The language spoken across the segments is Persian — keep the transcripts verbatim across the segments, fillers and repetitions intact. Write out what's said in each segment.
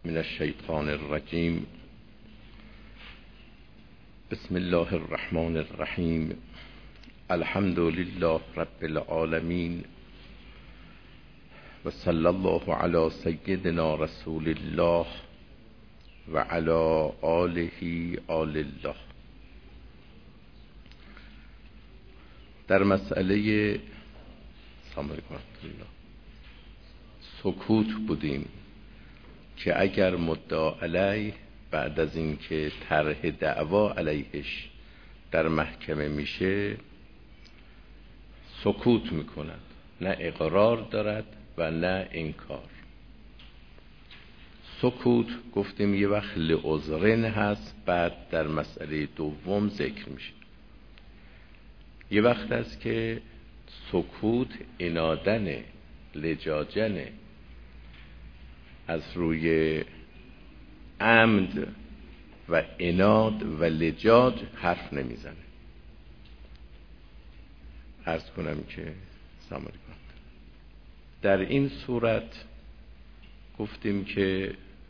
من الشیطان الرجیم. بسم الله الرحمن الرحیم. الحمد لله رب العالمین و صلی الله علی سیدنا رسول الله و علی آله آل الله. در مسئله سکوت بودیم که اگر مدعا علیه بعد از اینکه طرح دعوا علیهش در محکمه میشه سکوت میکند، نه اقرار دارد و نه انکار. سکوت گفتیم یه وقت لعذرن هست، بعد در مسئله دوم ذکر میشه. یه وقت هست که سکوت انادنه، لجاجنه، از روی عمد و اناد و لجاج حرف نمیزنه. عرض کنم که سلام علیکم. در این صورت گفتیم که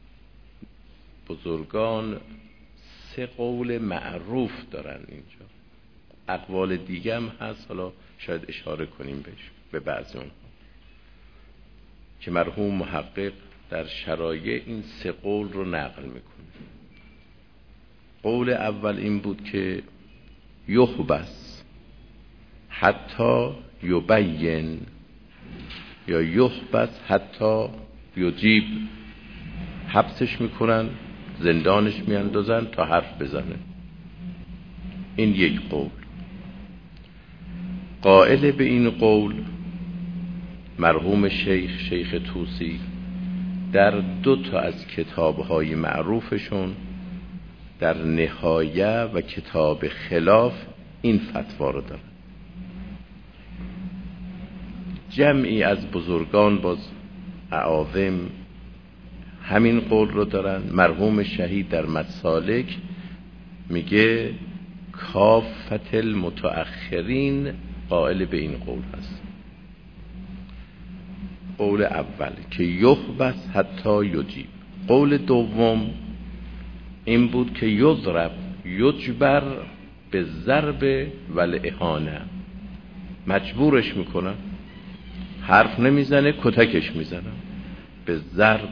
بزرگان سه قول معروف دارن اینجا، اقوال دیگه هم هست، حالا شاید اشاره کنیم بهش به بعضی اونها که مرحوم محقق در شرایع این سه قول رو نقل میکنه. قول اول این بود که یحبس حتی یبین یا یحبس حتی یجیب، حبسش میکنن، زندانش میاندازن تا حرف بزنه. این یک قول. قائل به این قول مرحوم شیخ شیخ طوسی در دو تا از کتاب‌های معروفشون، در نهایه و کتاب خلاف، این فتوا رو دارن. جمعی از بزرگان باز اعاظم همین قول رو دارن. مرحوم شهید در مسالک میگه کافت المتأخرین قائل به این قول هست. قول اول که یحبس حتی یجیب. قول دوم این بود که یضرب یجبر به ضرب و الاهانه، مجبورش میکنن، حرف نمیزنه، کتکش میزنن، به ضرب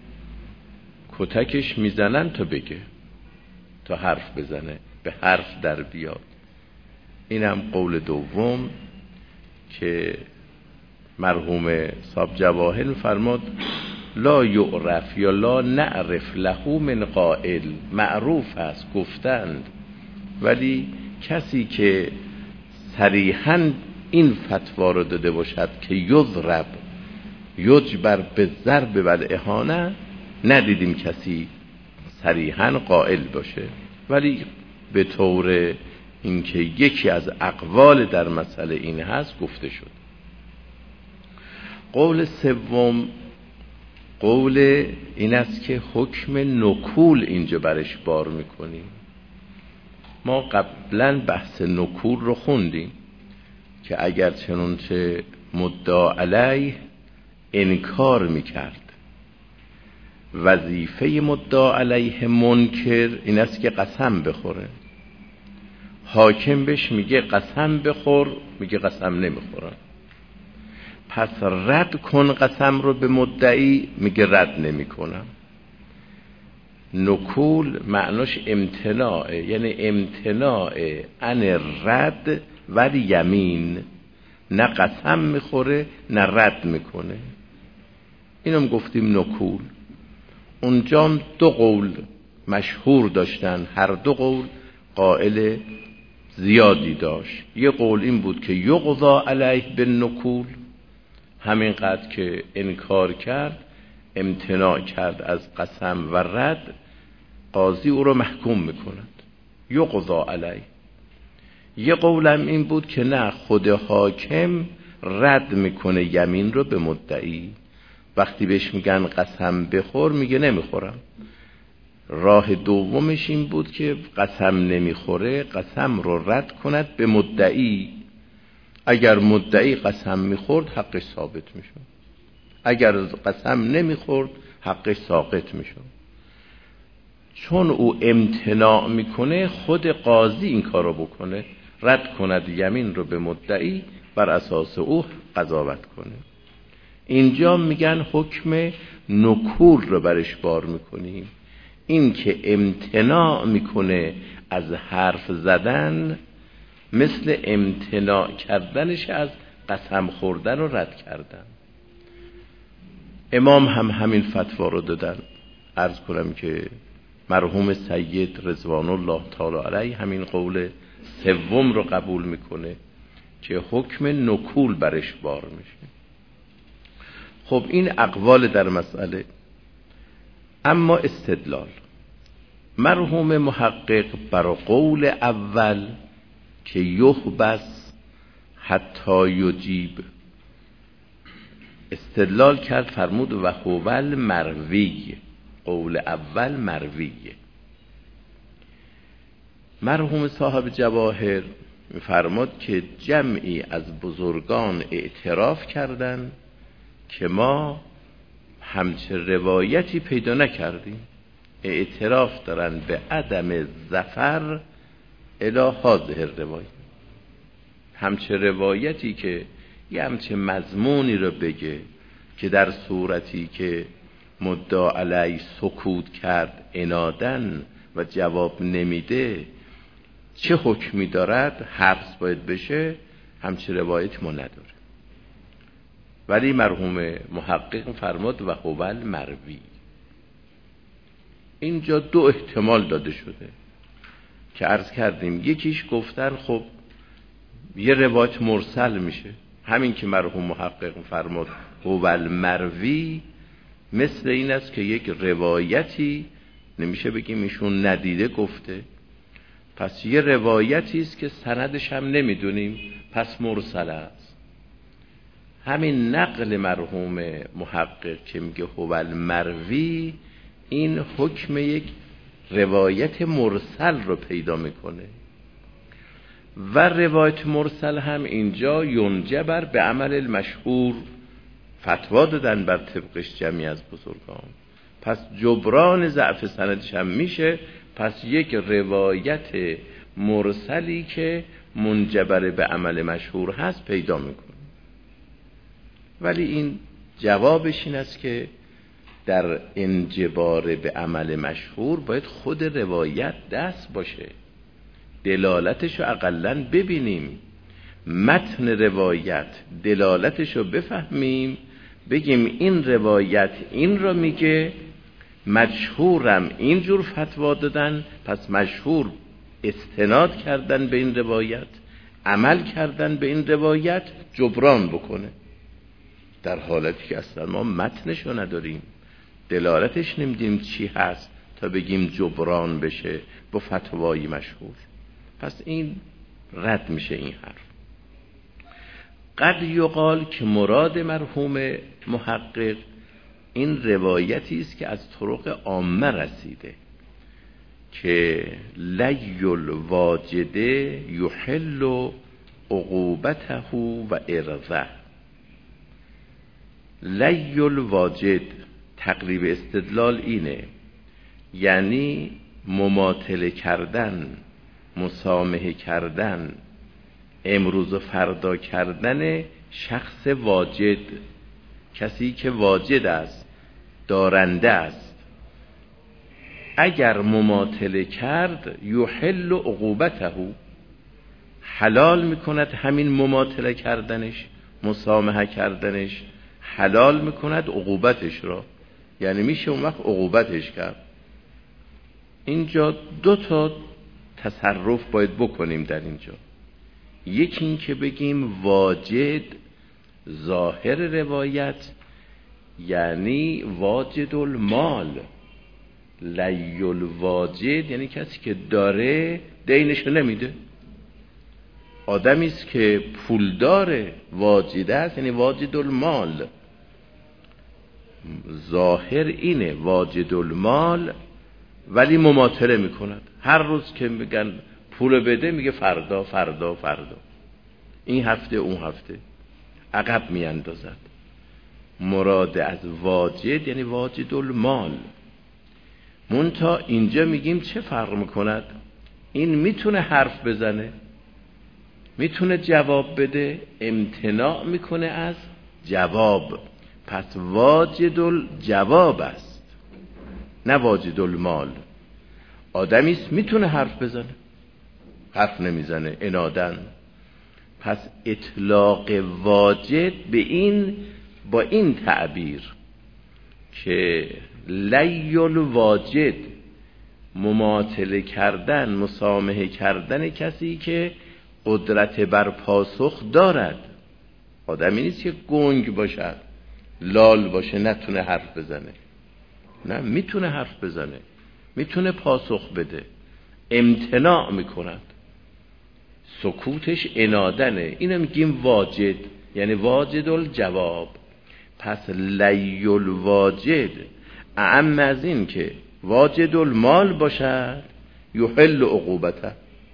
کتکش میزنن تا بگه، تا حرف بزنه، به حرف در بیاد. این هم قول دوم که مرحوم صاحب جواهر فرماد لا یعرف یا لا نعرف له من قائل. معروف هست، گفتند، ولی کسی که صریحاً این فتوا رو داده باشد که یضرب یجبر به ضرب و الاهانه، ندیدیم کسی صریحاً قائل باشه، ولی به طور اینکه یکی از اقوال در مسئله این هست گفته شد. قول سوم قول این است که حکم نکول اینجا برش بار میکنیم. ما قبلا بحث نکول رو خوندیم که اگر چنانچه مدعا علیه انکار میکرد، وظیفه مدعا علیه منکر این است که قسم بخوره. حاکم بهش میگه قسم بخور، میگه قسم نمیخورم. پس رد کن قسم رو به مدعی، میگه رد نمی کنم. نکول معناش امتناعه، یعنی امتناع عن رد و یمین، نه قسم میخوره نه رد میکنه. اینم گفتیم نکول. اونجا دو قول مشهور داشتن، هر دو قول قائل زیادی داشت. یه قول این بود که یقضا علیه بالنکول، همینقدر که انکار کرد، امتناع کرد از قسم و رد، قاضی او رو محکوم میکند، یقضا علیه. یه قولم این بود که نه، خود حاکم رد میکنه یمین رو به مدعی. وقتی بهش میگن قسم بخور میگه نمیخورم. راه دومش این بود که قسم نمیخوره، قسم رو رد کند به مدعی. اگر مدعی قسم میخورد حقش ثابت میشد، اگر قسم نمیخورد حقش ساقط میشه. چون او امتناع میکنه خود قاضی این کارو بکنه، رد کند یمین رو به مدعی، بر اساس او قضاوت کنه. اینجا میگن حکم نکول رو برش بار میکنیم. این که امتناع میکنه از حرف زدن مثل امتناع کردنش از قسم خوردن و رد کردن. امام هم همین فتوا رو دادن. عرض کنم که مرحوم سید رضوان الله تعالی علیه همین قول سوم رو قبول میکنه که حکم نکول برش بار میشه. خب این اقوال در مسئله. اما استدلال مرحوم محقق بر قول اول که یحبس حتی یجیب استدلال کرد، فرمود و هو مروی، قول اول مرویه. مرحوم صاحب جواهر فرمود که جمعی از بزرگان اعتراف کردند که ما همچه روایتی پیدا نکردیم، اعتراف دارن به عدم ظفر الی هذه الروایت، همچه روایتی که یه همچه مضمونی رو بگه که در صورتی که مدعا علی سکوت کرد عنادن و جواب نمیده چه حکمی دارد، حبس باید بشه، همچه روایت ما نداره. ولی مرحوم محقق فرمود و هو المروی. اینجا دو احتمال داده شده که عرض کردیم. یکیش گفتن خب یه روایت مرسل میشه، همین که مرحوم محقق فرمود هو المروی مثل این است که یک روایتی نمیشه بگیم ایشون ندیده گفته، پس یه روایتی است که سندش هم نمیدونیم، پس مرسل است. همین نقل مرحوم محقق که میگه هو المروی این حکم یک روایت مرسل رو پیدا میکنه و روایت مرسل هم اینجا ینجبر به عمل المشهور، فتوا دادن بر طبقش جمعی از بزرگان، پس جبران ضعف سندش هم میشه. پس یک روایت مرسلی که منجبر به عمل مشهور هست پیدا میکنه. ولی این جوابش این است که در انجبار به عمل مشهور باید خود روایت دست باشه، دلالتش رو اقلن ببینیم، متن روایت دلالتش رو بفهمیم، بگیم این روایت این رو میگه، مشهورم اینجور فتوا دادن، پس مشهور استناد کردن به این روایت، عمل کردن به این روایت، جبران بکنه. در حالتی که اصلا ما متنش رو نداریم، دلالتش نمیدیم چی هست تا بگیم جبران بشه با فتوای مشهور، پس این رد میشه این حرف. قد یقال که مراد مرحوم محقق این روایتی است که از طرق عامه رسیده که لی الواجده یحل عقوبته و ارضه. لی الواجد تقریب استدلال اینه، یعنی مماطله کردن، مسامحه کردن، امروز و فردا کردن شخص واجد، کسی که واجد است، دارنده است، اگر مماطله کرد یحل عقوبته، حلال میکند همین مماطله کردنش، مسامحه کردنش، حلال میکند عقوبتش را، یعنی میشه اون وقت عقوبتش کرد. اینجا دو تا تصرف باید بکنیم در اینجا. یکی این که بگیم واجد ظاهر روایت یعنی واجد المال، لی الواجد یعنی کسی که داره دینشو نمیده، آدمی است که پول داره واجد است یعنی واجد المال، ظاهر اینه واجد المال، ولی مماطله میکند، هر روز که میگن پول بده میگه فردا فردا فردا، این هفته اون هفته عقب میاندازد. مراد از واجد یعنی واجد المال. منتها اینجا میگیم چه فرق میکند؟ این میتونه حرف بزنه، میتونه جواب بده، امتناع میکنه از جواب، پس واجد الجواب است نه واجد المال. آدمیست میتونه حرف بزنه، حرف نمیزنه عنادن، پس اطلاق واجد به این با این تعبیر که لی الواجد مماطله کردن، مسامحه کردن کسی که قدرت بر پاسخ دارد. آدمی نیست که گنگ باشد، لال باشه، نتونه حرف بزنه. نه، میتونه حرف بزنه، میتونه پاسخ بده، امتناع میکند، سکوتش عنادنه. اینو میگیم واجد، یعنی واجد الجواب. پس لی الواجد اعم از این که واجد المال باشد یحل عقوبته.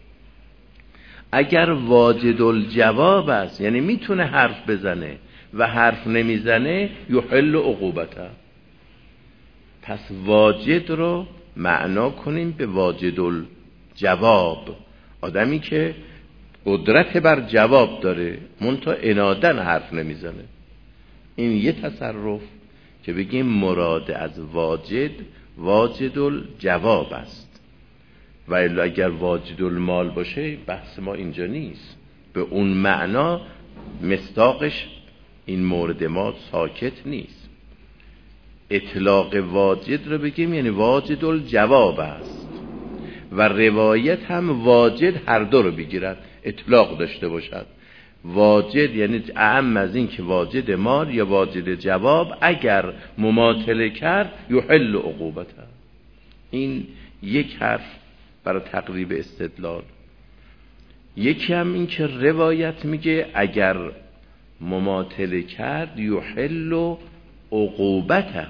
اگر واجد الجواب است یعنی میتونه حرف بزنه و حرف نمیزنه یحل عقوبته. پس واجد رو معنا کنیم به واجد الجواب، آدمی که قدرت بر جواب داره منتها عنادن حرف نمیزنه. این یه تصرف که بگیم مراد از واجد واجد الجواب است. و الا اگر واجد المال باشه بحث ما اینجا نیست، به اون معنا مصداقش این مورد ما ساکت نیست. اطلاق واجد رو بگیم یعنی واجد الجواب است و روایت هم واجد هر دو رو بگیرد، اطلاق داشته باشد. واجد یعنی اعم از این که واجد مال یا واجد جواب اگر مماطله کرد یحل عقوبته. این یک حرف برای تقریب استدلال. یکی هم این که روایت میگه اگر مماطله کرد یحل عقوبته،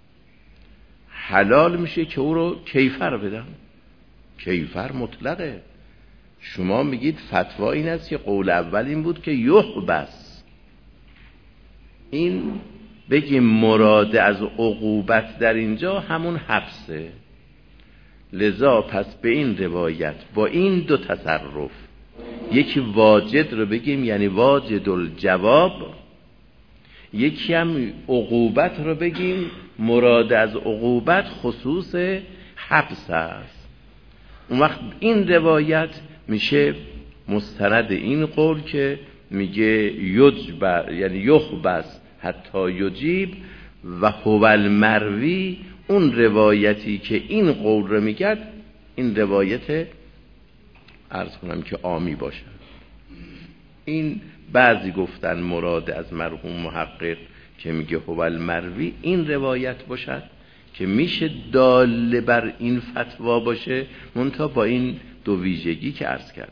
حلال میشه که او رو کیفر بدن. کیفر مطلقه. شما میگید فتوا این است که قول اول این بود که یحبس، این بگیم مراد از عقوبت در اینجا همون حبسه. لذا پس به این روایت با این دو تصرف، یکی واجد رو بگیم یعنی واجد الجواب، یکی هم عقوبت رو بگیم مراد از عقوبت خصوص حبس است. اون وقت این روایت میشه مستند این قول که میگه یجبر یعنی یحبس حتی یجیب و هو المروی. اون روایتی که این قول رو میگه این روایت عرض کنم که عامی باشه. این بعضی گفتن مراد از مرحوم محقق که میگه هو المروی این روایت باشد که میشه دال بر این فتوا باشه، منتها با این دو ویژگی که عرض کرد.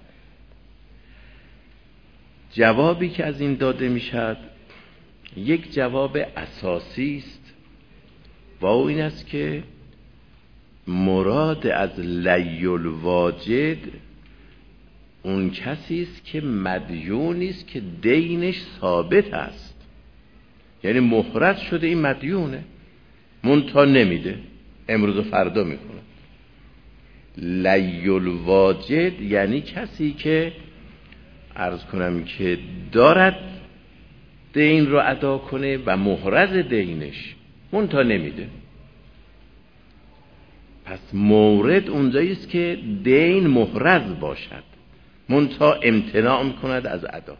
جوابی که از این داده میشد یک جواب اساسی است و این است که مراد از لی الواجد اون کسی است که مدیونی است که دینش ثابت است، یعنی محرز شده این مدیونه منتها نمیده، امروز و فردا میکنه. لی الواجد یعنی کسی که عرض کنم که دارد دین رو ادا کنه و محرز دینش منتها نمیده. پس مورد اونجایی است که دین محرز باشد منتها امتناع میکند از ادا.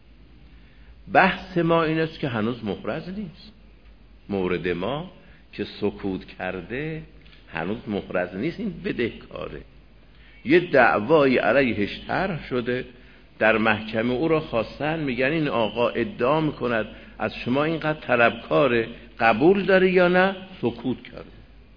بحث ما این است که هنوز محرز نیست. مورد ما که سکوت کرده هنوز محرز نیست، این بدهکاره. یه دعوای علیهش طرح شده، در محکمه او را خواستن، میگن این آقا ادعا میکند از شما اینقدر طلبکاره، قبول داره یا نه؟ سکوت کرده.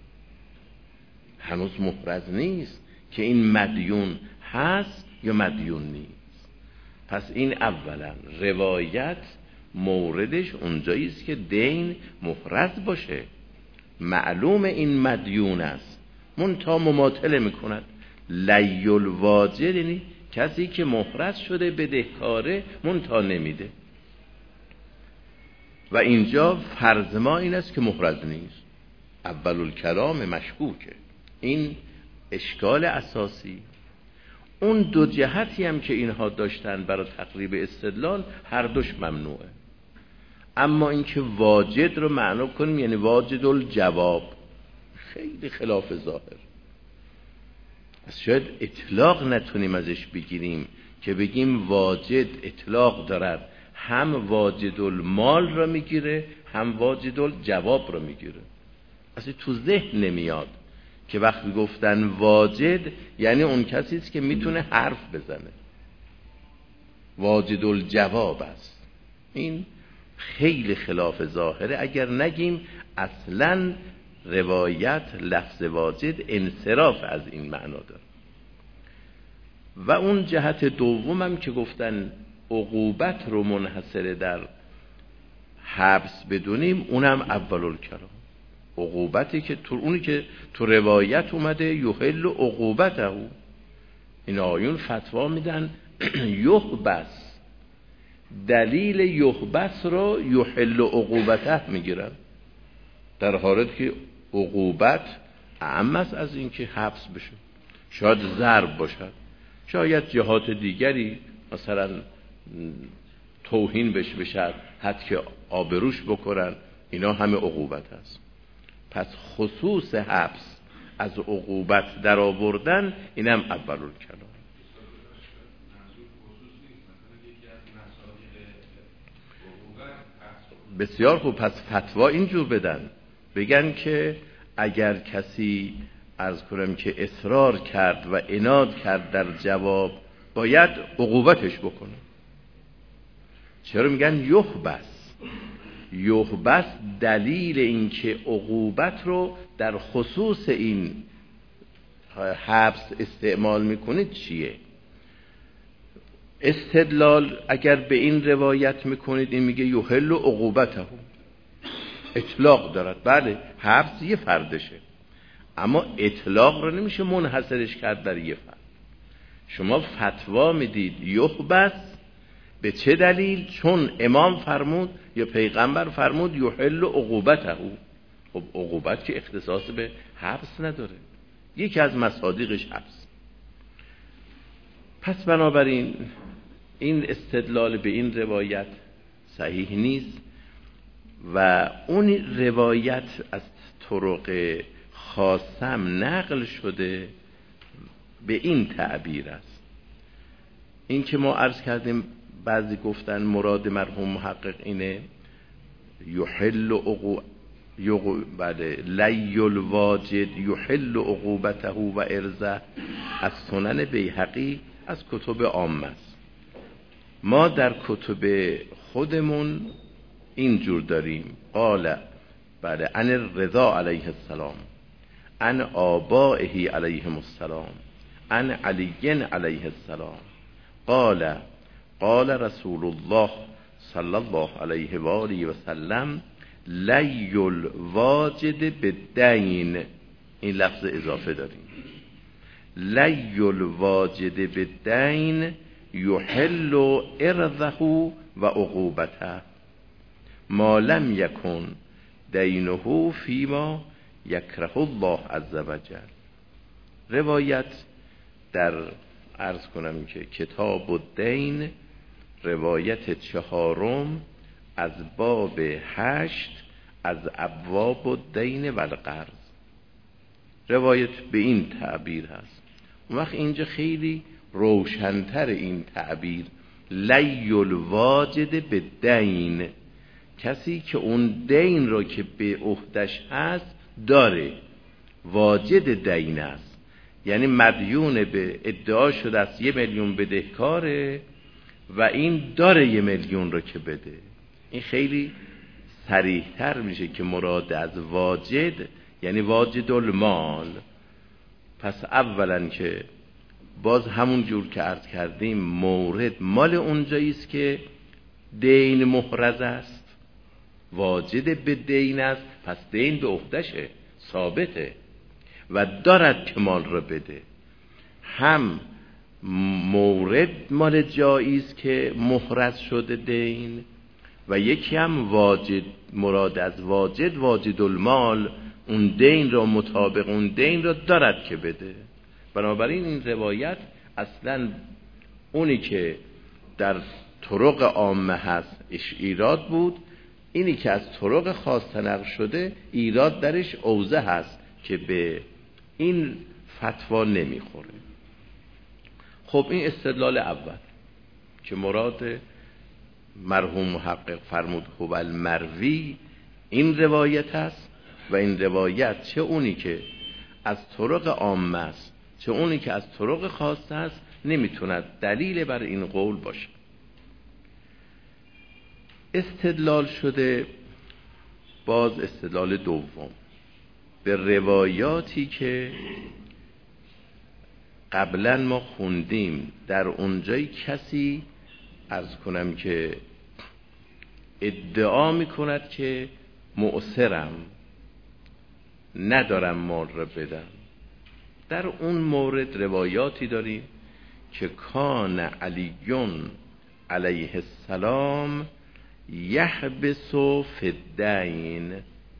هنوز محرز نیست که این مدیون هست یا مدیون نیست. پس این اولا روایت موردش اونجایی است که دین محرز باشه، معلوم این مدیون است منتها مماطله میکند. لی الواجد یعنی کسی که محرز شده بدهکاره منتها نمیده. و اینجا فرض ما این است که محرز نیست. اول الکلام مشکوکه. این اشکال اساسی. اون دو جهتی هم که اینها داشتن برای تقریب استدلال هر دوش ممنوعه. اما اینکه واجد رو معنا کنیم یعنی واجد الجواب، خیلی خلاف ظاهر. از شاید اطلاق نتونیم ازش بگیریم که بگیم واجد اطلاق دارد، هم واجد المال رو میگیره هم واجد الجواب رو میگیره. اصلا تو ذهن نمیاد که وقتی گفتن واجد یعنی اون کسی است که میتونه حرف بزنه. واجد الجواب است. این خیلی خلاف ظاهره. اگر نگیم اصلا روایت لفظ واجد انصراف از این معنا داره. و اون جهت دومم که گفتن عقوبت رو منحصر در حبس بدونیم، اونم اول الکلام. عقوبتی که تو اونی که تو روایت اومده یحل عقوبته، این آیون فتوا میدن یحبس، دلیل یحبس رو یحل عقوبته میگیرن، در حالت که عقوبت اعم است از این که حبس بشه. شاید ضرب باشد، شاید جهات دیگری مثلا توهین بشه بشد، حتی که آبروش بکنن، اینا همه عقوبت است. پس خصوص حبس از عقوبت در آوردن اینم اول الکلام. بسیار خوب. پس فتوا اینجور بدن، بگن که اگر کسی عرض کنم که اصرار کرد و عناد کرد در جواب باید عقوبتش بکنه. چرا میگن یحبس؟ یحبس دلیل این که عقوبت رو در خصوص این حبس استعمال میکنید چیه؟ استدلال اگر به این روایت میکنید این میگه یحل عقوبته، اطلاق دارد. بله حبس یه فردشه، اما اطلاق رو نمیشه منحصرش کرد در یه فرد. شما فتوا میدید یحبس، به چه دلیل؟ چون امام فرمود یا پیغمبر فرمود یحل عقوبته. خب عقوبت که اختصاص به حبس نداره، یکی از مصادیقش حبس. پس بنابراین این استدلال به این روایت صحیح نیست و اون روایت از طرق خاصم نقل شده به این تعبیر است. این که ما عرض کردیم بعضی گفتن مراد مرحوم محقق اینه یحل عقوبته بله لی الواجد یحل عقوبته و ارزه، از سنن بیهقی از کتب عامه است. ما در کتب خودمون اینجور داریم قال بله عن الرضا علیه السلام، عن آبائه علیهم السلام، عن علی علیه السلام قال قال رسول الله صلی الله علیه و آله و سلم لی الواجد بالدین. این لفظ اضافه داریم، لی الواجد بالدین یحل ارضه و عقوبته ما لم یکن دینه فیما یکره الله عز وجل. روایت در عرض کنم که کتاب الدین روایت چهارم از باب هشت از ابواب الدین و القرض، روایت به این تعبیر هست. اون وقت اینجا خیلی روشنتر این تعبیر لی الواجد بالدین، کسی که اون دین را که به عهدش هست داره، واجد دین است، یعنی مدیون به ادعا شده است یه میلیون بدهکاره و این داره یه میلیون رو که بده. این خیلی صریح‌تر میشه که مراد از واجد یعنی واجد المال. پس اولا که باز همون جور که عرض کردیم مورد مال اونجاییست که دین محرز است، واجد به دین است، پس دین به عهدشه، ثابته و دارد که مال را بده. هم مورد مال جاییست که محرز شده دین و یکی هم واجد، مراد از واجد واجد المال، اون دین را مطابق اون دین را دارد که بده. بنابراین این روایت اصلا اونی که در طرق عامه هست ایراد بود، اینی که از طرق خاصه نقل شده ایراد درش اوضح هست که به این فتوا نمیخوره. خب این استدلال اول که مراد مرحوم محقق فرمود هو المروی این روایت است و این روایت چه اونی که از طرق عامه است چه اونی که از طرق خاصه است نمیتوند دلیل بر این قول باشه. استدلال شده باز استدلال دوم به روایاتی که قبلا ما خوندیم، در اونجای کسی عرض کنم که ادعا میکند که معسرم ندارم مال را بدم. در اون مورد روایاتی داریم که کان علیون علیه السلام یحبس فی الدین،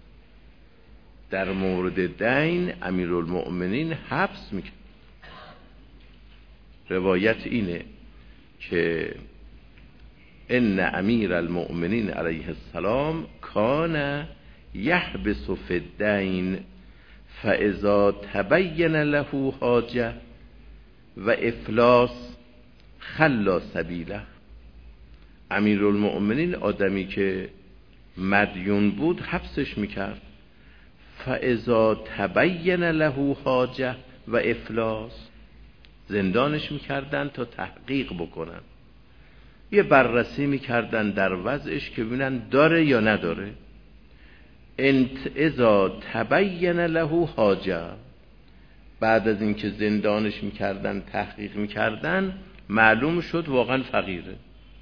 در مورد دین امیرالمؤمنین حبس میکنه. روایت اینه که ان امیر المؤمنین علیه السلام کان یحبس فی الدین فاذا تبین له حاجه و افلاس خلا سبیله. امیرالمؤمنین آدمی که مدیون بود حبسش میکرد، فاذا تبین له حاجه و افلاس زندانش میکردن تا تحقیق بکنن، یه بررسی میکردن در وضعش که ببینن داره یا نداره. انت اذا تبین له حاجه، بعد از اینکه زندانش میکردن تحقیق میکردن معلوم شد واقعا فقیره،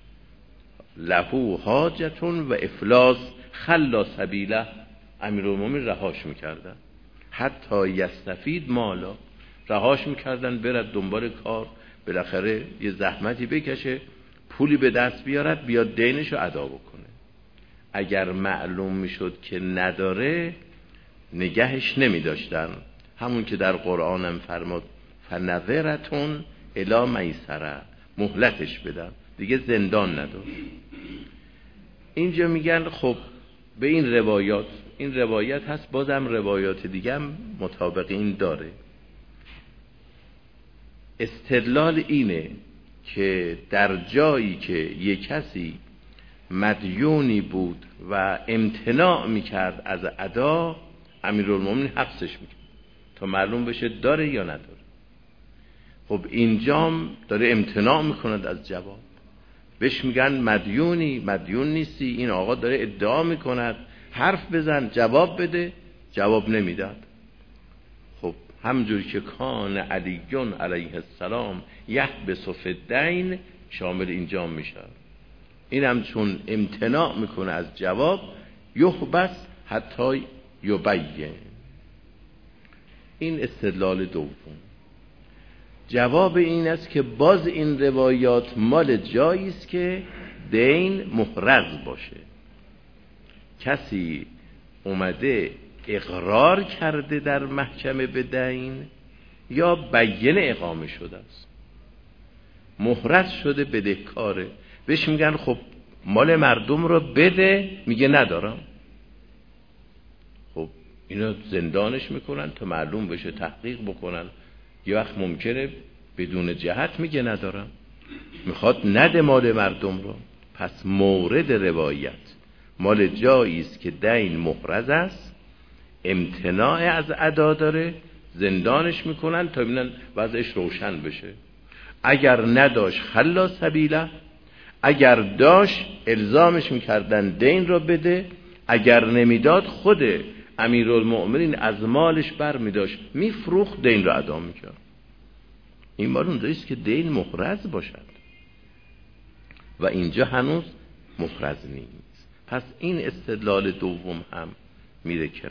له حاجتون و افلاس خلا سبیله، امیرالمومنین رهاش میکردن حتی یستفید مالا، رهاش میکردن برد دنبال کار، بالاخره یه زحمتی بکشه پولی به دست بیارد بیاد دینشو ادا بکنه. اگر معلوم میشد که نداره نگهش نمیداشتن، همون که در قرآن هم فرمود فنظرتون الی میسره، مهلتش بدن دیگه زندان نداره. اینجا میگن خب به این روایات، این روایت هست بازم روایات دیگه هم مطابق این داره. استدلال اینه که در جایی که یک کسی مدیونی بود و امتناع میکرد از ادا، امیرالمومنین حبسش میکرد تا معلوم بشه داره یا نداره. خب اینجام داره امتناع میکند از جواب، بهش میگن مدیونی مدیون نیستی، این آقا داره ادعا میکند، حرف بزن جواب بده، جواب نمیداد. خب همجوری که کان علیون علیه السلام یحبس فی الدین شامل اینجام میشه. این هم چون امتناع میکنه از جواب، یحبس حتی یبین. این استدلال دوم. جواب این است که باز این روایات مال جایی است که دین محرز باشه، کسی اومده اقرار کرده در محکمه به دین یا بیینه اقامه شده است، محرز شده بدهکاره، بهش میگن خب مال مردم رو بده، میگه ندارم. خب اینا زندانش میکنن تا معلوم بشه، تحقیق بکنن. یه وقت ممکنه بدون جهت میگه ندارم، میخواد نده مال مردم رو. پس مورد روایت مال جایی است که دین محرز است، امتناع از ادا داره، زندانش میکنن تا ببینن وضعش روشن بشه. اگر نداشت خلا سبیله، اگر داشت الزامش میکردن دین رو بده، اگر نمیداد خود امیرالمؤمنین از مالش بر میداشت میفروخت، دین رو ادا میکرد. این مال اونجاییست که دین محرز باشد و اینجا هنوز محرز نیست. پس این استدلال دوم هم میره کنار.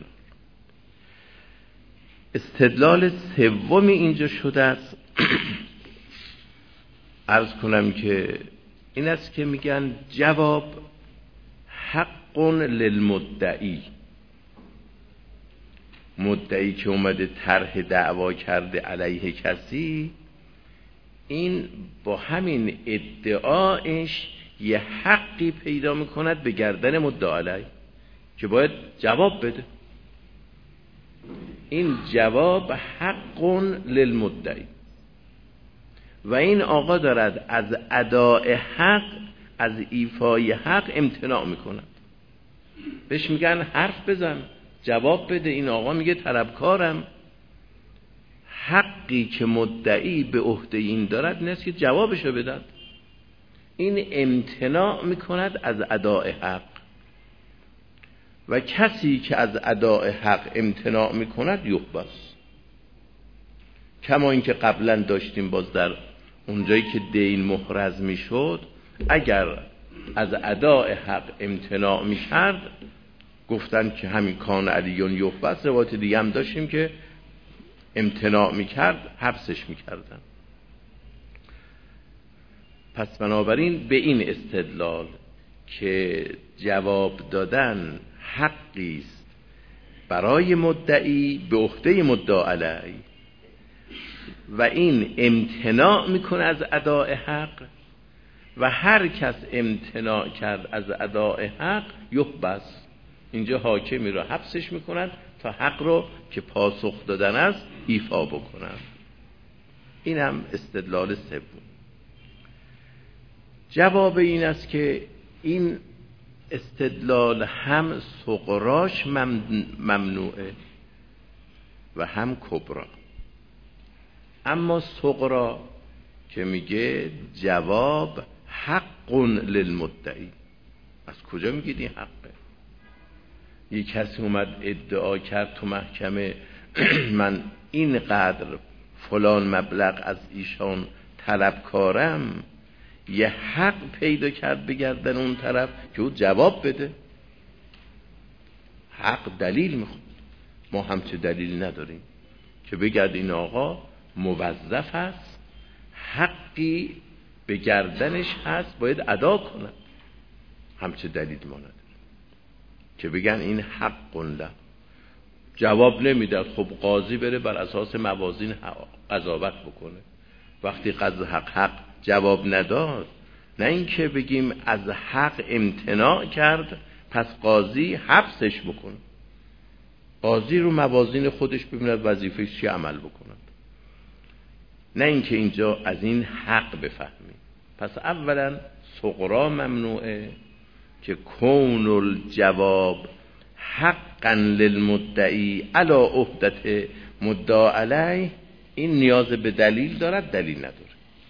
استدلال سومی اینجا شده است عرض کنم که این است که میگن جواب حق للمدعی، مدعی که اومده طرح دعوا کرده علیه کسی، این با همین ادعایش یه حقی پیدا میکند به گردن مدعی علیه که باید جواب بده. این جواب حق للمدعی و این آقا دارد از اداء حق، از ایفای حق امتناع میکند. بهش میگن حرف بزن، جواب بده. این آقا میگه طلبکارم. حقی که مدعی به عهده این دارد نیست که جوابشو بدد. این امتناع میکند از اداء حق و کسی که از اداء حق امتناع میکند یحبس. کما اینکه قبلا داشتیم باز در اونجایی که دین محرز میشد، اگر از اداء حق امتناع میکرد گفتن که همین کان علیون یحبس. روایت دیگه هم داشتیم که امتناع میکرد حبسش میکردن. پس بنابراین به این استدلال که جواب دادن حقی است برای مدعی به عهده مدعی علیه و این امتناع میکنه از اداء حق و هر کس امتناع کرد از اداء حق یحبس، اینجا حاکمی رو حبسش میکنند تا حق رو که پاسخ دادن است ایفا بکنند. این هم استدلال سوم. جواب این است که این استدلال هم صغراش ممنوعه و هم کبرا. اما صغرا که میگه جواب حق للمدعی، از کجا میگید این حقه؟ یک کسی اومد ادعا کرد تو محکمه من اینقدر فلان مبلغ از ایشان طلبکارم، یه حق پیدا کرد بگردن اون طرف که او جواب بده. حق دلیل میخواد، ما همچه دلیل نداریم که بگرد این آقا موظف است، حقی به گردنش هست باید ادا کنه. همچه دلیل ما نداریم که بگن این حق له. جواب نمیداد، خب قاضی بره بر اساس موازین قضاوت بکنه. وقتی قضا حق حق جواب نداد، نه اینکه بگیم از حق امتناع کرد پس قاضی حبسش بکنه. قاضی رو موازین خودش ببیند وظیفه‌اش چی عمل بکند، نه اینکه اینجا از این حق بفهمیم. پس اولا صغرا ممنوعه که کون الجواب حقا للمدعی علی عهدت مدعی علیه، این نیاز به دلیل دارد، دلیل نداره.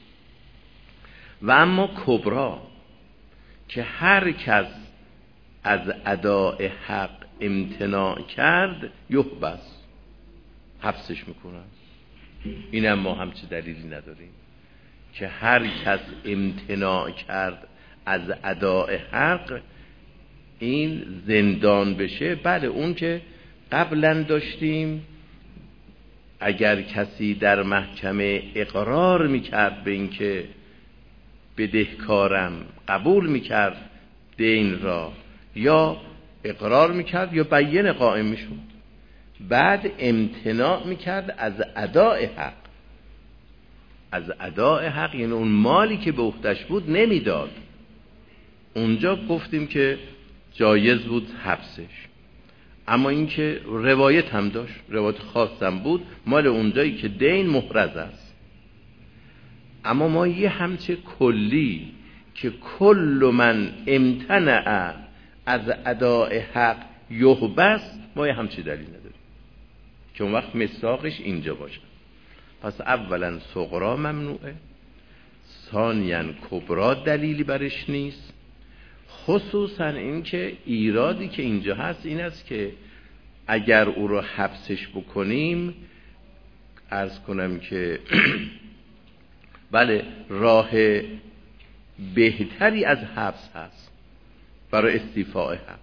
و اما کبرا که هر کس از اداء حق امتناع کرد یحبس، حبسش میکنن. این هم ما همچه دلیلی نداریم که هر کس امتناع کرد از اداء حق این زندان بشه. بله اون که قبلا داشتیم اگر کسی در محکمه اقرار میکرد به این که بدهکارم، قبول میکرد دین را، یا اقرار میکرد یا بیان قائم میشد، بعد امتناع میکرد از اداء حق. از اداء حق یعنی اون مالی که به عهده‌اش بود نمیداد. اونجا گفتیم که جایز بود حبسش. اما این که روایت هم داشت، روایت خاص هم بود، مال اونجایی که دین محرز است. اما ما یه همچه کلی که کل من امتنع از اداء حق یحبس، ما یه همچه دلیل نداریم که اون وقت مصداقش اینجا باشه. پس اولا صغرا ممنوعه، ثانیاً کبرا دلیلی برش نیست. خصوصا این که ایرادی که اینجا هست این است که اگر او رو حبسش بکنیم، عرض کنم که بله راه بهتری از حبس هست برای استیفاء حق.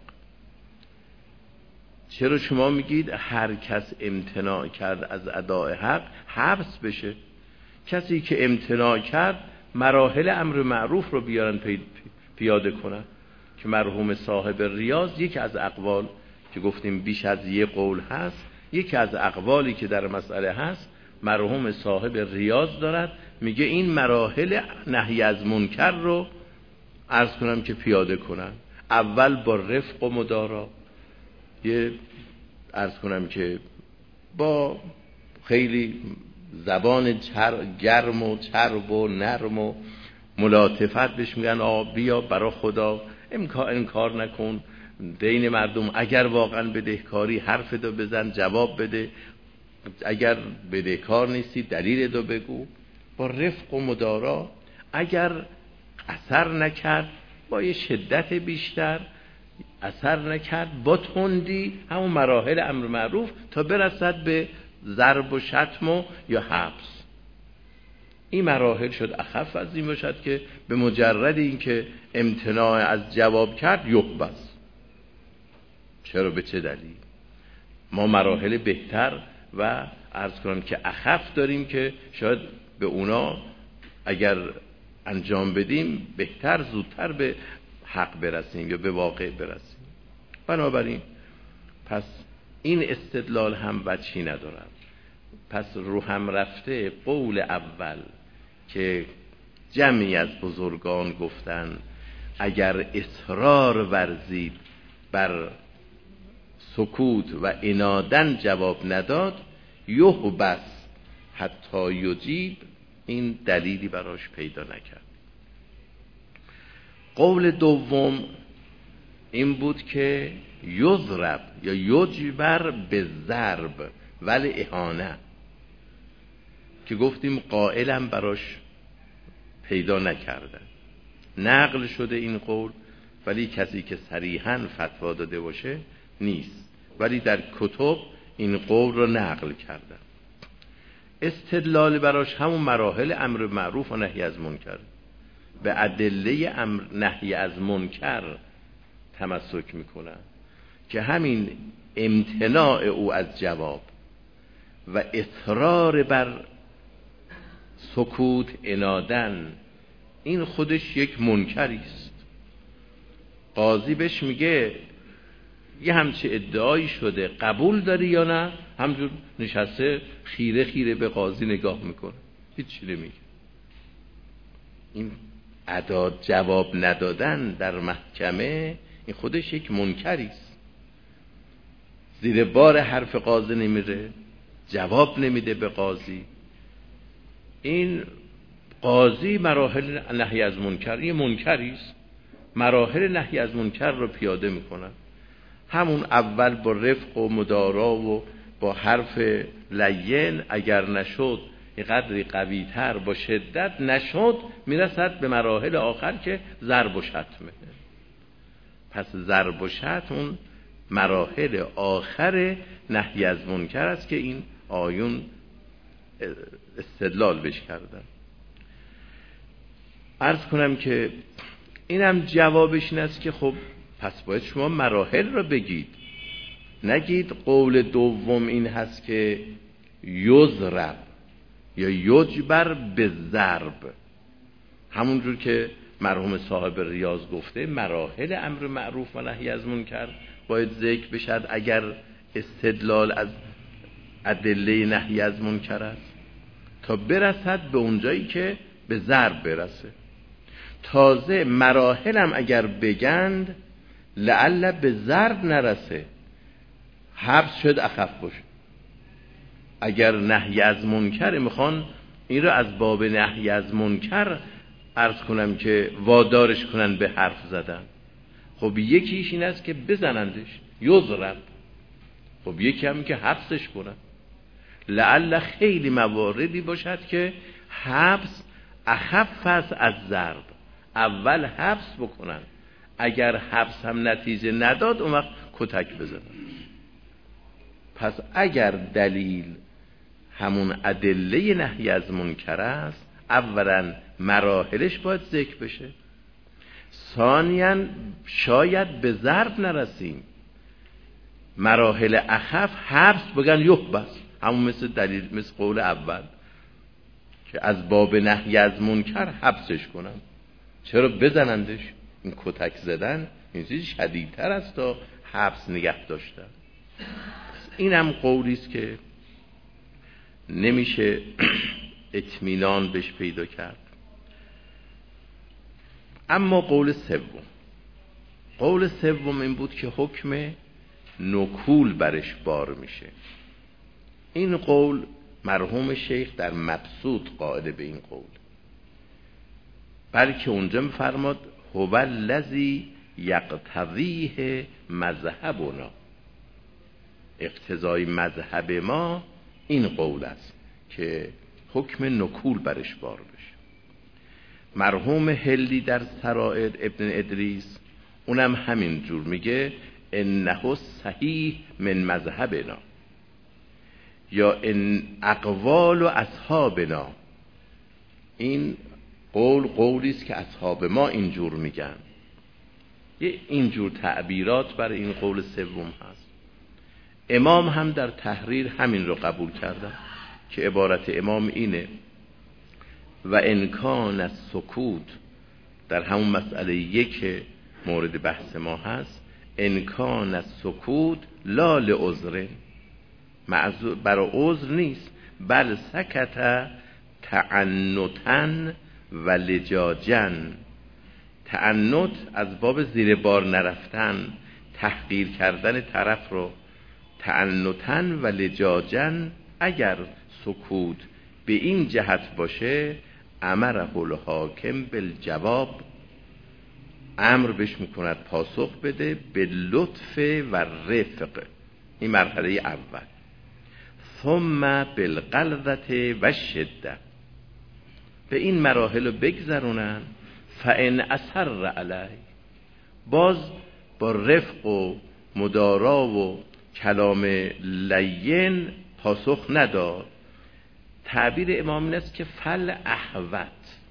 چرا شما میگید هر کس امتناع کرد از اداء حق حبس بشه؟ کسی که امتناع کرد مراحل امر معروف رو بیارن پیاده کنن که مرحوم صاحب ریاض یکی از اقوال که گفتیم بیش از یک قول هست، یکی از اقوالی که در مسئله هست مرحوم صاحب ریاض دارد، میگه این مراحل نهی از منکر رو عرض کنم که پیاده کنن. اول با رفق و مدارا، یه عرض کنم که با خیلی زبان گرم و چرب و نرم و ملاطفت بهش میگن آ بیا برا خدا انکار نکن، دین مردم اگر واقعا بدهکاری حرف دو بزن، جواب بده، اگر بدهکار نیستی دلیل دو بگو، با رفق و مدارا. اگر اثر نکرد با یه شدت بیشتر، اثر نکرد با تندی، همون مراحل امر معروف تا برسد به ضرب و شتم و یا حبس. این مراحل شد اخف از این باشد که به مجرد این که امتناع از جواب کرد یحبس. چرا؟ به چه دلیل؟ ما مراحل بهتر و عرض کنم که اخف داریم که شاید به اونا اگر انجام بدیم بهتر زودتر به حق برسیم یا به واقع برسیم. بنابراین پس این استدلال هم وجهی ندارد. پس رو هم رفته قول اول که جمعی از بزرگان گفتن اگر اصرار ورزید بر سکوت و عنادن جواب نداد یحبس حتی یجیب، این دلیلی براش پیدا نکرد. قول دوم این بود که یضرب یا یجبر به ضرب ولی اهانه، که گفتیم قائلم براش پیدا نکردن، نقل شده این قول ولی کسی که صریحاً فتوا داده باشه نیست، ولی در کتب این قول رو نقل کردن. استدلال براش همون مراحل امر معروف و نهی از منکر، به ادله امر نهی از منکر تمسک میکنن که همین امتناع او از جواب و اصرار بر سکوت عنادن این خودش یک منکری است. قاضی بهش میگه یه همچه ادعایی شده، قبول داری یا نه؟ همجور نشسته خیره خیره به قاضی نگاه میکنه، هیچ چی نمیگه. این ادا جواب ندادن در محکمه این خودش یک منکری است. زیر بار حرف قاضی نمیره، جواب نمیده به قاضی. این قاضی مراحل نهی از منکر، این منکری است، مراحل نهی از منکر رو پیاده میکنن. همون اول با رفق و مدارا و با حرف لین، اگر نشد یه قدری قوی تر با شدت، نشد میرسد به مراحل آخر که ضرب و شتمه. پس ضرب و شتم اون مراحل آخر نهی از منکر است که این آیون استدلال بش کردن. عرض کنم که اینم جوابش این است که خب پس باید شما مراحل رو بگید، نگید قول دوم این هست که یضرب یا یجبر به ضرب. همونجور که مرحوم صاحب ریاض گفته مراحل امر معروف و نهی از منکر باید ذکر بشد اگر استدلال از ادله نهی از منکر است، تا برسد به اونجایی که به ضرب برسه. تازه مراحل هم اگر بگند لعل به ضرب نرسه، حبس شد اخف باشه. اگر نهی از منکر میخوان این رو از باب نهی از منکر عرض کنم که وادارش کنن به حرف زدن، خب یکیش این است که بزنندش یضرب، خب یکی هم که حبسش کنن. لعل خیلی مواردی باشد که حبس اخف است از ضرب، اول حبس بکنن، اگر حبس هم نتیجه نداد اون وقت کتک بزنن. پس اگر دلیل همون ادله نهی از منکر است، اولا مراحلش باید ذکر بشه، ثانیاً شاید به ضرب نرسیم، مراحل اخف حبس بگن یحبس، همون مثل دلیل مثل قول اول که از باب نهی از منکر حبسش کنن. چرا؟ بزنندش. این کتک زدن این چیز شدیدتر است تا حبس نگه داشتن. این هم قولی است که نمیشه اطمینان بهش پیدا کرد. اما قول سوم، قول سوم این بود که حکم نکول برش بار میشه. این قول مرحوم شیخ در مبسوط قائل به این قول، بلکه اونجا می‌فرماد هو الذی یقتضیه مذهبنا، اقتضای مذهب ما این قول است که حکم نکول برش بار بشه. مرحوم هلی در سرائر ابن ادریس اونم همین جور میگه انه صحیح من مذهبنا، یا ان اقوال و اصحابنا، این قول قولی است که اصحاب ما اینجور میگن. یه اینجور تعبیرات برای این قول سوم هست. امام هم در تحریر همین رو قبول کردن که عبارت امام اینه و انکان السکوت، در همون مسئله یک مورد بحث ما هست، انکان السکوت لا لعذر، برای عذر نیست، بل سکت تعنتن و لجاجن. تعنت از باب زیر بار نرفتن، تحقیر کردن طرف رو. تعنتن و لجاجن، اگر سکوت به این جهت باشه امره الحاکم بالجواب، امر بهش میکند پاسخ بده به لطف و رفق. این مرحله اول. ثم بالغلظه و شده، به این مراحل بگذرونن. فان اصر علیه، باز با رفق و مدارا و کلام لین پاسخ نداد. تعبیر امام این است که فل احوت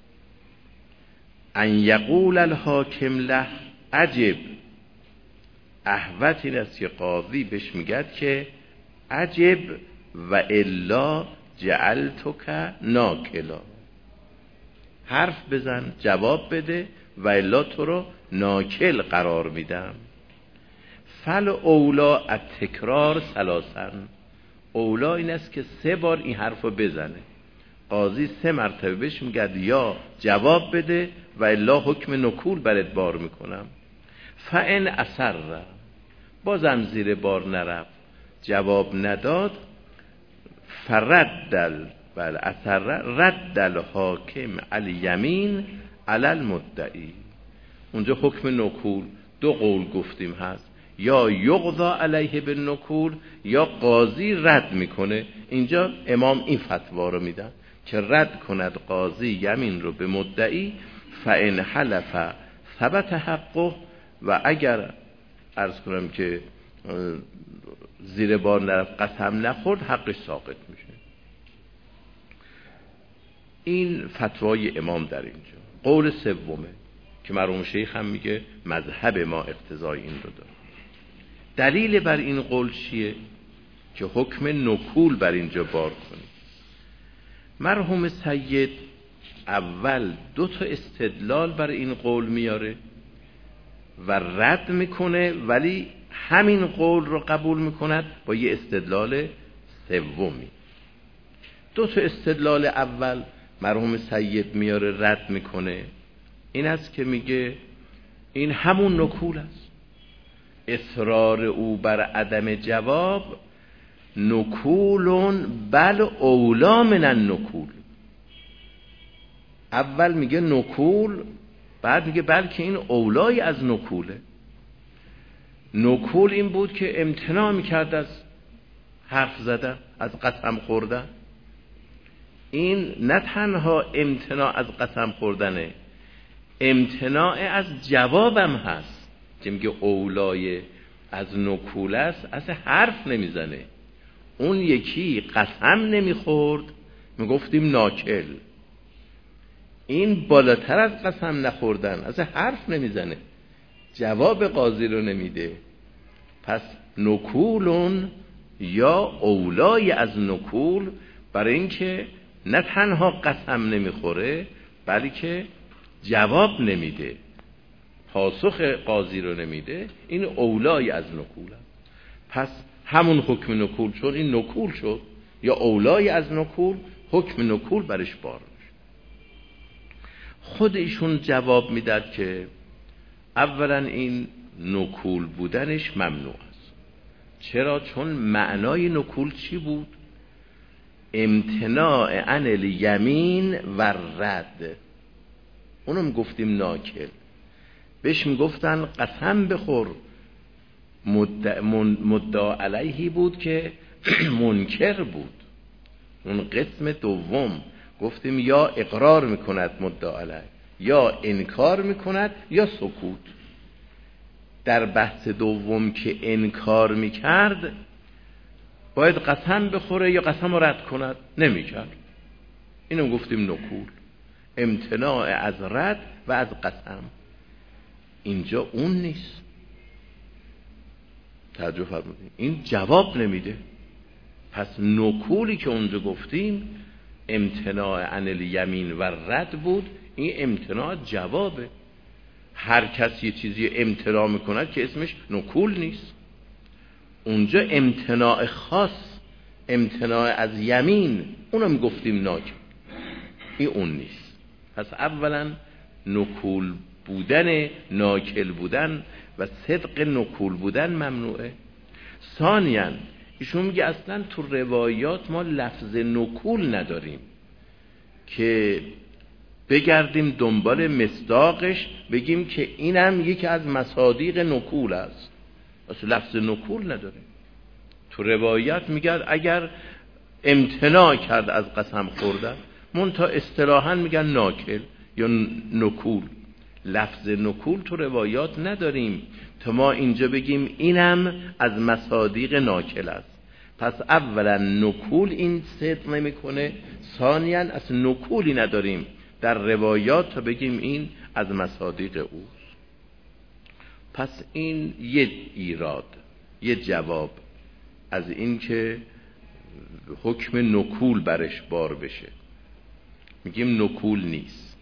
ان یقول الحاکم له عجب، احوت این است که قاضی بهش میگد که عجب و الا جعلتک ناکلا، حرف بزن جواب بده و الا تو رو ناکل قرار میدم. فل اولا التکرار ثلاثا، اولا این است که سه بار این حرف رو بزنه. قاضی سه مرتبه بهش میگه یا جواب بده و الا حکم نکول برات بار میکنم. فان اصر، بازم زیر بار نرفت جواب نداد، فردل بل اثر رد الحاکم الیمین علی المدعی. اونجا حکم نکول دو قول گفتیم هست، یا یقضا علیه بالنکول یا قاضی رد میکنه. اینجا امام این فتوا رو میدن که رد کند قاضی یمین رو به مدعی، فان حلف ثبت حقه، و اگر عرض کنم که زیر بار نرفت قسم نخورد حقش ساقط میشه. این فتوای امام در اینجا. قول سومه که مرحوم شیخ هم میگه مذهب ما اقتضای این رو داره. دلیل بر این قول چیه که حکم نکول بر اینجا بار کنیم؟ مرحوم سید اول دو تا استدلال بر این قول میاره و رد میکنه، ولی همین قول رو قبول میکند با یه استدلال سومی. دو تا استدلال اول مرحوم سید میاره رد میکنه، این است که میگه این همون نکول است، اصرار او بر عدم جواب نکولون بل اولا من النکول. اول میگه نکول، بعد میگه بلکه این اولای از نکوله. نکول این بود که امتناع میکرد از حرف زدن، از قسم خوردن. این نه تنها امتناع از قسم خوردنه، امتناع از جوابم هست که میگه اولای از نکول است، اصلا حرف نمیزنه. اون یکی قسم نمیخورد میگفتیم ناکل، این بالاتر از قسم نخوردن، اصلا حرف نمیزنه، جواب قاضی رو نمیده. پس نکولون یا اولای از نکول، برای اینکه نه تنها قسم نمیخوره بلکه جواب نمیده، پاسخ قاضی رو نمیده، این اولای از نکول است. پس همون حکم نکول، چون این نکول شد یا اولای از نکول، حکم نکول برش بار میشه. خود ایشون جواب میداد که اولا این نکول بودنش ممنوع است. چرا؟ چون معنای نکول چی بود؟ امتناع عن الیمین و رد. اونم گفتیم ناکل. بهش میگفتن قسم بخور، مدعا, مدعا علیهی بود که منکر بود. اون قسم دوم گفتیم یا اقرار میکند مدعا علیه، یا انکار میکند، یا سکوت. در بحث دوم که انکار میکرد باید قسم بخوره یا قسم رو رد کند، نمیکرد. اینو گفتیم نکول، امتناع از رد و از قسم. اینجا اون نیست. توجه فرمودین، این جواب نمیده. پس نکولی که اونجا گفتیم امتناع عن الیمین و رد بود، این امتناع جوابه. هر کسی چیزی امتناع میکند که اسمش نکول نیست. اونجا امتناع خاص، امتناع از یمین، اونم گفتیم ناکل، این اون نیست. پس اولا نکول بودن، ناکل بودن و صدق نکول بودن ممنوعه. ثانیاً ایشون میگه اصلا تو روایات ما لفظ نکول نداریم که بگردیم دنبال مصداقش بگیم که اینم یکی از مصادیق نکول است. اصلا لفظ نکول نداریم تو روایات. میگه اگر امتناع کرد از قسم خوردن، منتها اصطلاحاً میگن ناکل یا نکول. لفظ نکول تو روایات نداریم تا ما اینجا بگیم اینم از مصادیق ناکل است. پس اولا نکول این صدق نمیکنه، ثانیاً از نکولی نداریم در روایات تا بگیم این از مصادیق اوست. پس این یه ایراد، یه جواب از این که حکم نکول برش بار بشه. میگیم نکول نیست.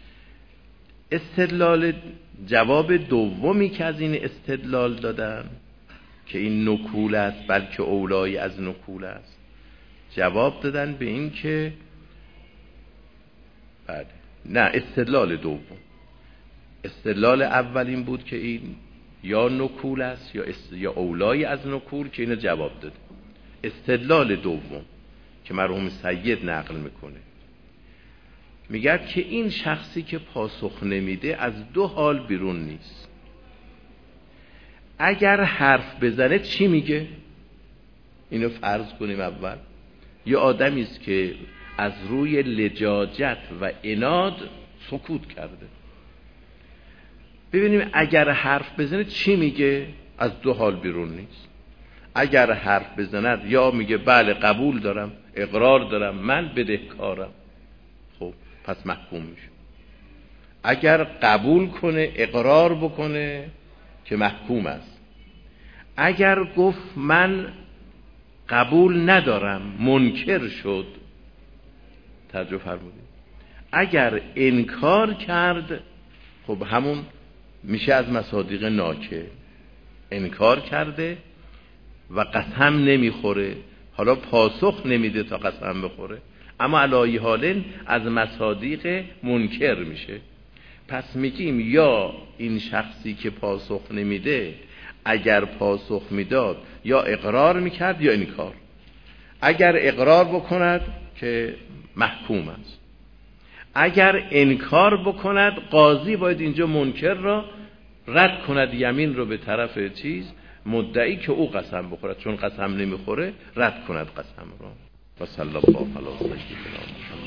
استدلال جواب دومی که از این استدلال دادن که این نکول است بلکه اولای از نکول است، جواب دادن به این که بله، نه، استدلال دوم. استدلال اول این بود که این یا نکول است یا است... یا اولای از نکول، که اینو جواب داده. استدلال دوم که مرحوم سید نقل میکنه، میگه که این شخصی که پاسخ نمیده از دو حال بیرون نیست. اگر حرف بزنه چی میگه؟ اینو فرض کنیم اول یه آدمی است که از روی لجاجت و عناد سکوت کرده. ببینیم اگر حرف بزنه چی میگه؟ از دو حال بیرون نیست. اگر حرف بزند یا میگه بله قبول دارم، اقرار دارم، من بدهکارم، خب پس محکوم میشه. اگر قبول کنه، اقرار بکنه، که محکوم است. اگر گفت من قبول ندارم، منکر شد. توجه فرمودید. اگر انکار کرد، خب همون میشه از مصادیق ناکل. انکار کرده و قسم نمیخوره، حالا پاسخ نمیده تا قسم بخوره، اما علای حالن از مصادیق منکر میشه. پس میگیم یا این شخصی که پاسخ نمیده اگر پاسخ میداد یا اقرار میکرد یا انکار. اگر اقرار بکند که محکوم است. اگر انکار بکند، قاضی باید اینجا منکر را رد کند، یمین رو به طرف چیز مدعی که او قسم بخورد، چون قسم نمیخوره رد کند قسم را. و صلی الله علی سیدنا محمد.